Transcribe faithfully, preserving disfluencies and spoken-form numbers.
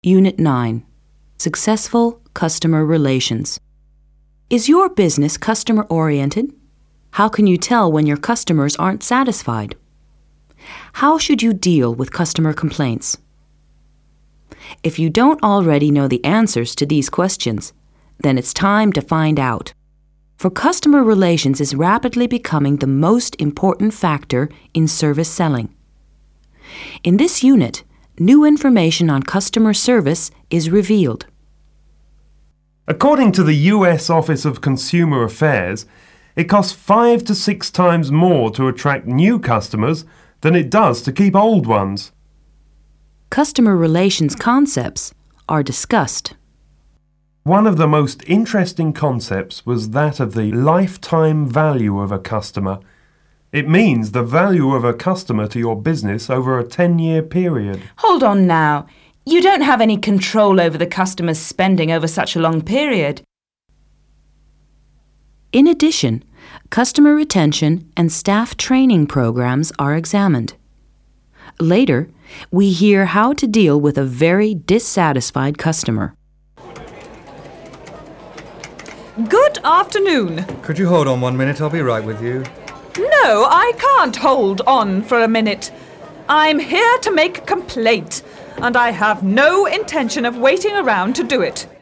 Unit nine. Successful Customer Relations. Is your business customer-oriented? How can you tell when your customers aren't satisfied? How should you deal with customer complaints? If you don't already know the answers to these questions, then it's time to find out. For customer relations is rapidly becoming the most important factor in service selling. In this unit, new information on customer service is revealed. According to the U S Office of Consumer Affairs, it costs five to six times more to attract new customers than it does to keep old ones. Customer relations concepts are discussed. One of the most interesting concepts was that of the lifetime value of a customer. It means the value of a customer to your business over a ten-year period. Hold on now. You don't have any control over the customer's spending over such a long period. In addition, customer retention and staff training programs are examined. Later, we hear how to deal with a very dissatisfied customer. Good afternoon. Could you hold on one minute? I'll be right with you. No, I can't hold on for a minute. I'm here to make a complaint, and I have no intention of waiting around to do it.